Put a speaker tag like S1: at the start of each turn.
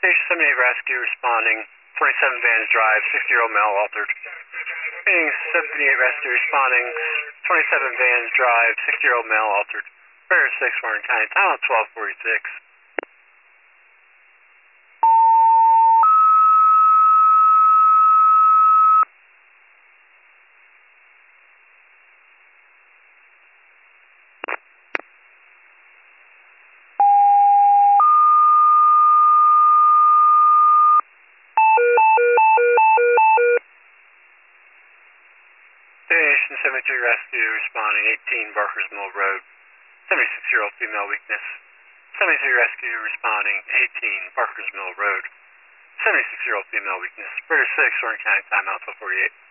S1: Station 78 rescue responding. 27 Vans Drive, 60-year-old male altered. Being 78 rescue responding. 27 Vans Drive, 60-year-old male altered. Bear 6, Warren County, time on 1246. Station 73 rescue responding, 18 Barker's Mill Road, 76-year-old female weakness. 73 rescue responding, 18 Barker's Mill Road, 76-year-old female weakness. Bear 6, Warren County, time out 1248.